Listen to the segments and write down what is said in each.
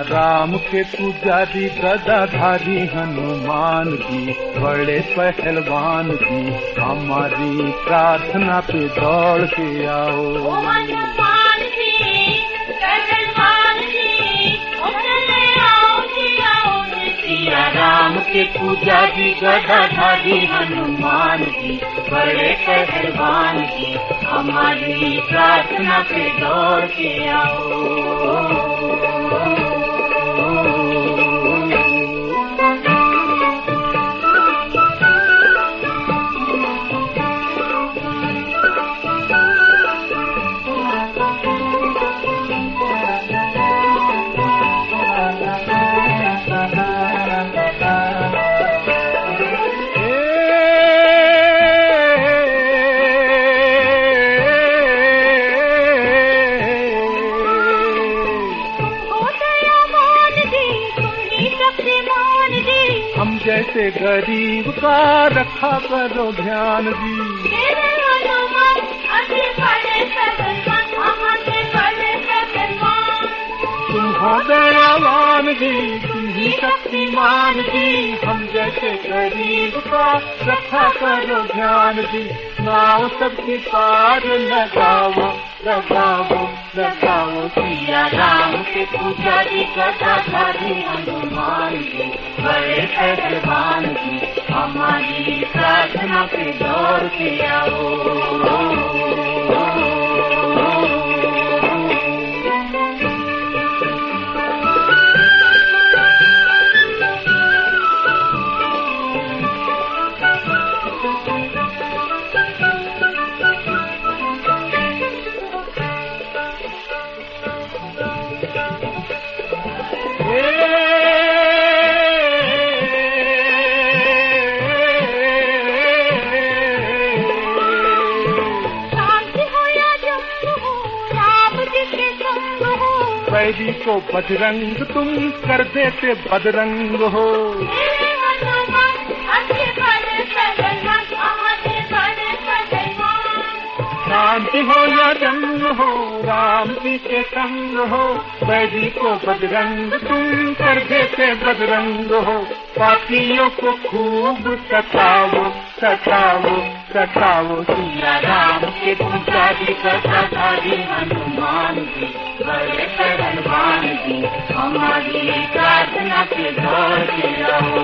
राम के पुजारी गदाधारी हनुमान जी बड़े पहलवान जी, हमारी प्रार्थना पे दौड़ के आओ। हनुमान जी पहलवान जी, चले आओ जी आओ जी। सिया राम के पुजारी गदाधारी हनुमान जी बड़े पहलवान जी, हमारी प्रार्थना पे दौड़ के आओ। हम जैसे गरीब का रखा करो ध्यान जी। तुम हो दयावान जी, तुम ही शक्तिमान जी, हम जैसे गरीब का रखा करो ध्यान जी। नाव सबकी पार लगाओ लगाओ लगाओ। सिया राम के पुजारी गदाधारी हनुमान जी बड़े पहलवान जी, हमारी प्रार्थना पे दौड़ के आओ। बैरी को बजरंग तुम कर देते बदरंग हो। शांति हो या जंग हो, राम जी के संग हो। बैरी को बजरंग तुम कर देते बदरंग हो। पापियों को खूब सताओ सताओ सताओ। सिया राम के पुजारी गदाधारी हनुमान जी बड़े पहलवान जी, हमारी प्रार्थना पे दौड़ के आओ।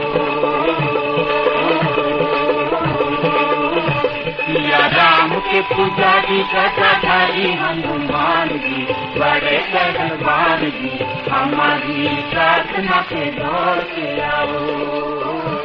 सिया राम के पुजारी गदाधारी हनुमान जी बड़े पहलवान जी, हमारी प्रार्थना पे दौड़ के आओ।